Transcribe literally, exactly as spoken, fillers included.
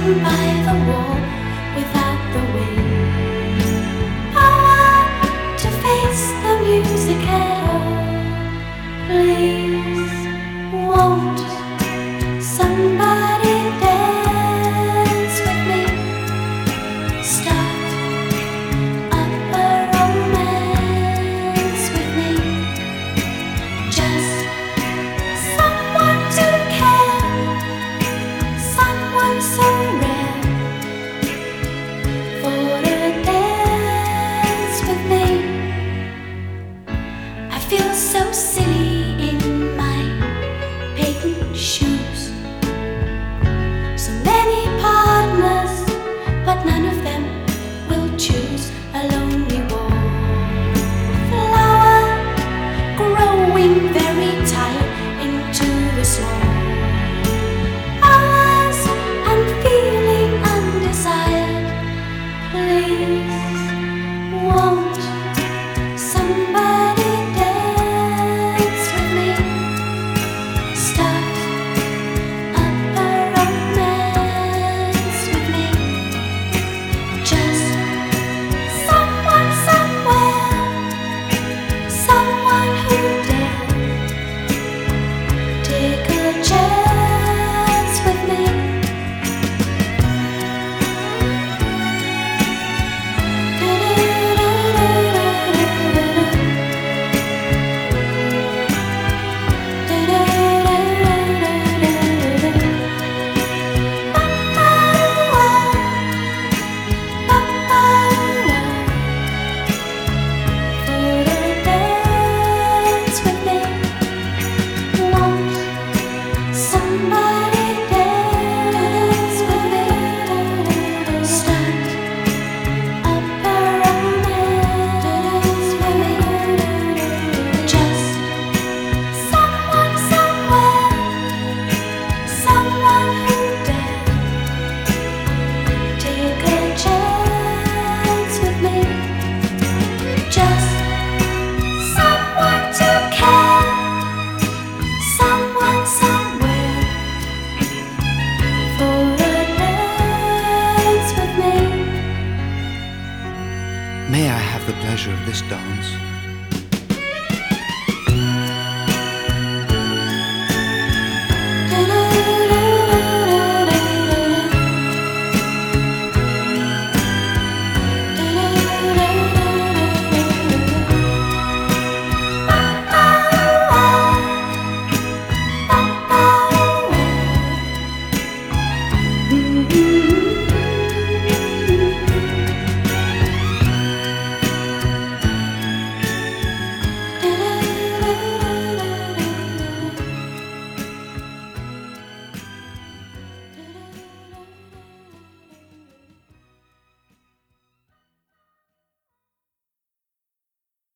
by the wall without the wind. Power to face the music at all. Please, won't somebody dance with me? Start up a romance with me. Just someone to care, someone so rare for a dance with me. I feel so silly in my patent shoes. So many partners, but none of them will choose a lonely wallflower growing very tired into the small hours and feeling undesired. Please, won't somebody dance with me? Start up a romance with me. Just someone somewhere, someone who dare take a chance with me. For a dance with me, won't somebody dance with me? Start up a romance with me. Just someone somewhere, someone who dare take a chance with me. Just someone to care, someone somewhere for a dance with me. May I have the pleasure of this dance?